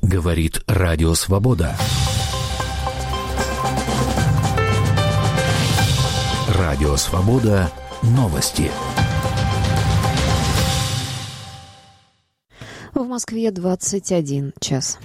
Говорит Радио Свобода. Радио Свобода. Новости. В Москве 21 час.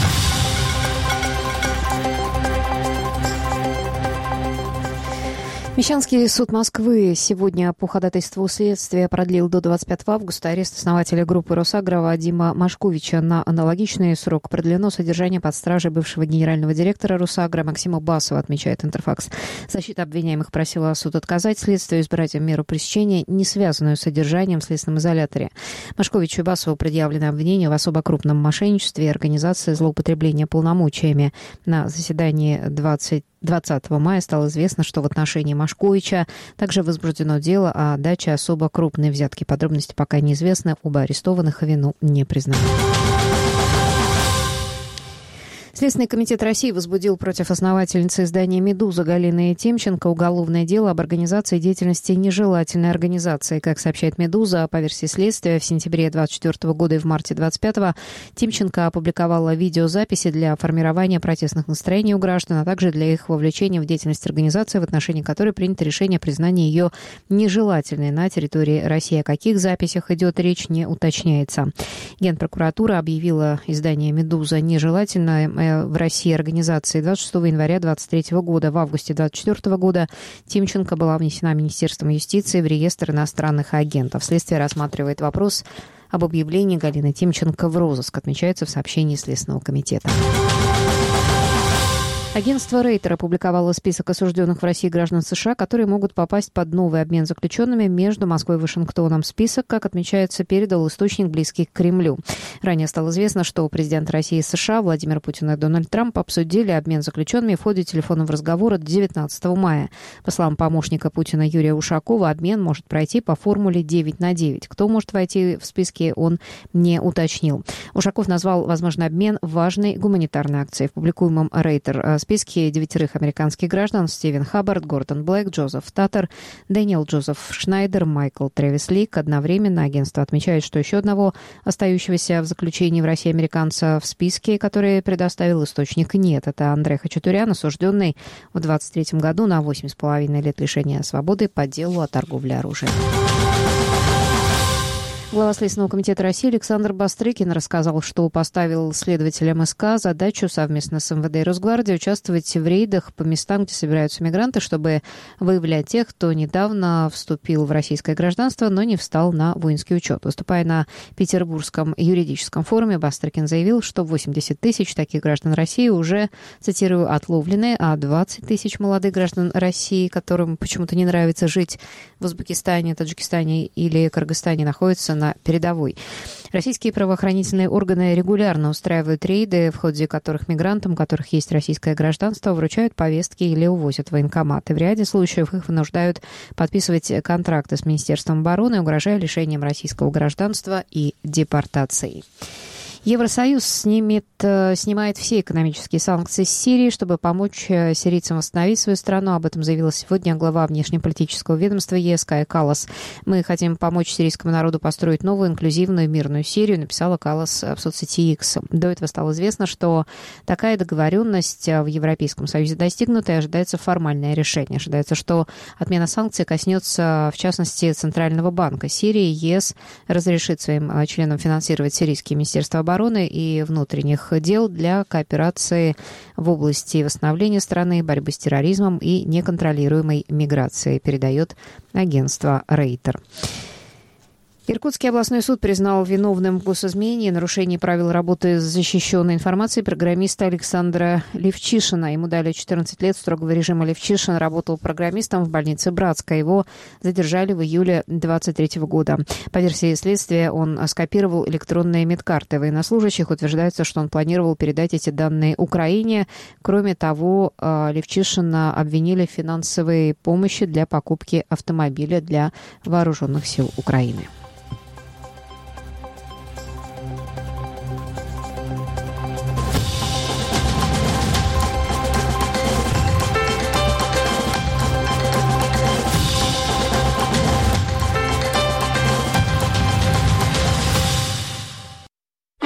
Мещанский суд Москвы сегодня по ходатайству следствия продлил до 25 августа арест основателя группы «Росагро» Вадима Машковича. На аналогичный срок продлено содержание под стражей бывшего генерального директора «Росагро» Максима Басова, отмечает Интерфакс. Защита обвиняемых просила суд отказать следствию, избрать меру пресечения, не связанную с содержанием в следственном изоляторе. Машковичу и Басову предъявлены обвинения в особо крупном мошенничестве и организации злоупотребления полномочиями. На заседании 20 мая стало известно, что в отношении Машковича также возбуждено дело о даче особо крупной взятки. Подробности пока неизвестны. Оба арестованных вину не признали. Следственный комитет России возбудил против основательницы издания «Медуза» Галины Тимченко уголовное дело об организации деятельности нежелательной организации. Как сообщает «Медуза», по версии следствия, в сентябре 2024 года и в марте 2025 Тимченко опубликовала видеозаписи для формирования протестных настроений у граждан, а также для их вовлечения в деятельность организации, в отношении которой принято решение о признании ее нежелательной на территории России. О каких записях идет речь, не уточняется. Генпрокуратура объявила издание «Медуза» нежелательной в России организации 26 января 2023 года. В августе 2024 года Тимченко была внесена Министерством юстиции в реестр иностранных агентов. Следствие рассматривает вопрос об объявлении Галины Тимченко в розыск, отмечается в сообщении Следственного комитета. Агентство Рейтер опубликовало список осужденных в России граждан США, которые могут попасть под новый обмен заключенными между Москвой и Вашингтоном. Список, как отмечается, передал источник, близкий к Кремлю. Ранее стало известно, что президент России и США Владимир Путин и Дональд Трамп обсудили обмен заключенными в ходе телефонного разговора 19 мая. По словам помощника Путина Юрия Ушакова, обмен может пройти по формуле 9/9. Кто может войти в списки, он не уточнил. Ушаков назвал возможный обмен важной гуманитарной акцией. В публикуемом Рейтер списке 9 американских граждан: Стивен Хаббард, Гордон Блэк, Джозеф Таттер, Дэниел Джозеф Шнайдер, Майкл Трэвис Лик. Одновременно агентство отмечает, что еще одного остающегося в заключении в России американца в списке, который предоставил источник, нет. Это Андрей Хачатурян, осужденный в 2023 году на 8,5 лет лишения свободы по делу о торговле оружием. Глава Следственного комитета России Александр Бастрыкин рассказал, что поставил следователям СК задачу совместно с МВД и Росгвардией участвовать в рейдах по местам, где собираются мигранты, чтобы выявлять тех, кто недавно вступил в российское гражданство, но не встал на воинский учет. Выступая на Петербургском юридическом форуме, Бастрыкин заявил, что 80 тысяч таких граждан России уже, цитирую, отловлены, а 20 тысяч молодых граждан России, которым почему-то не нравится жить в Узбекистане, Таджикистане или Кыргызстане, находятся на передовой. Российские правоохранительные органы регулярно устраивают рейды, в ходе которых мигрантам, у которых есть российское гражданство, вручают повестки или увозят в военкоматы. В ряде случаев их вынуждают подписывать контракты с Министерством обороны, угрожая лишением российского гражданства и депортацией. Евросоюз снимает все экономические санкции с Сирии, чтобы помочь сирийцам восстановить свою страну. Об этом заявила сегодня глава внешнеполитического ведомства ЕС Кая Каллас. «Мы хотим помочь сирийскому народу построить новую, инклюзивную, мирную Сирию», написала Каллас в соцсети X. До этого стало известно, что такая договоренность в Европейском Союзе достигнута и ожидается формальное решение. Ожидается, что отмена санкций коснется, в частности, Центрального банка Сирии. ЕС разрешит своим членам финансировать сирийские министерства обороны и внутренних дел для кооперации в области восстановления страны, борьбы с терроризмом и неконтролируемой миграцией, передает агентство Рейтер. Иркутский областной суд признал виновным в госизмене и нарушении правил работы с защищенной информацией программиста Александра Левчишина. Ему дали 14 лет строгого режима. Левчишин работал программистом в больнице Братская. Его задержали в июле 2023 года. По версии следствия, он скопировал электронные медкарты военнослужащих. Утверждается, что он планировал передать эти данные Украине. Кроме того, Левчишина обвинили в финансовой помощи для покупки автомобиля для вооруженных сил Украины.